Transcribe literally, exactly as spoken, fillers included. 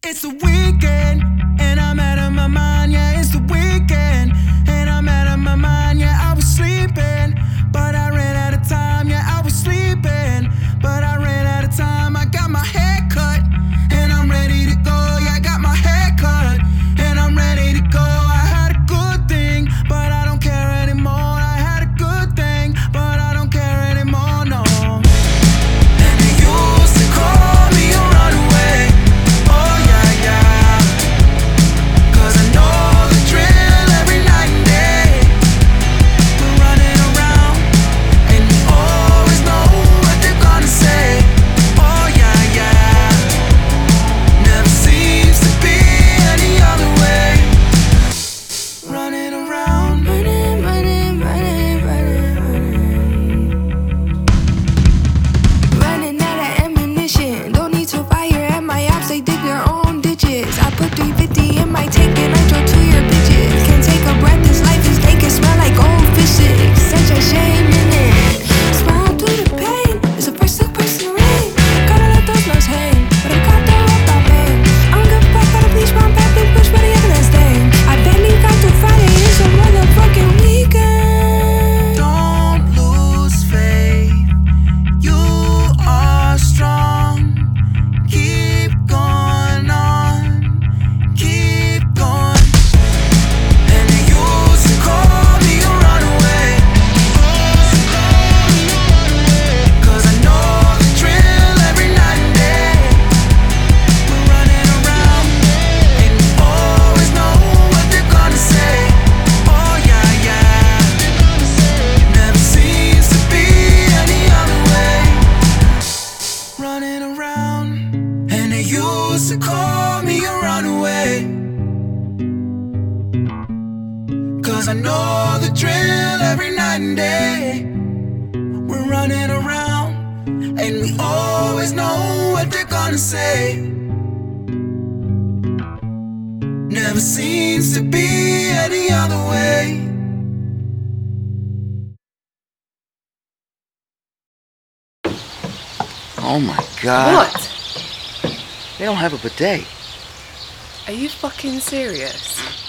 It's the weekend, and I'm out of my mind, yeah, it's the weekend, and I'm out of my mind, yeah, I was sleeping, but I ran out of time, yeah, I was sleeping, but I ran out of time. I got my hair cut, and I'm ready to go, yeah, I got my hair cut, and I'm ready to go. I had a good thing, but I don't care anymore. I had a good thing, but I don't care anymore, no. And they used to call me a runaway, oh yeah, yeah, 'cause I know the drill every night and day. We're running around, and we always know what they're gonna say, oh yeah, yeah. Never seems to be any other way. Running around, running, running, running, running, running. Running out of ammunition, don't need to fire at my ops, they dig their own ditches. I put three fifty in my tank and I drove to your bitches. Can't take a breath, this life is naked, smell like old fishes. Such a shame in it. Smile through the pain, it's the first look person rain. Gotta let those nose hang, but I'm caught there up my man. I don't give a fuck, gotta bleach my back, big push for the evidence thing. I barely got to Friday, it's a motherfucking weekend. Don't lose faith, you are strong. Keep going on, keep going. And they used to call me a runaway, 'cause I know the drill every night and day. We're running around, and we always know what they're gonna say, oh yeah, yeah. Never seems to be any other way. Running around, and they used to call me a runaway, 'cause I know the drill every night and day. We're running around, and we always know what they're gonna say. Never seems to be any other way. Oh my god. What? They don't have a bidet. Are you fucking serious?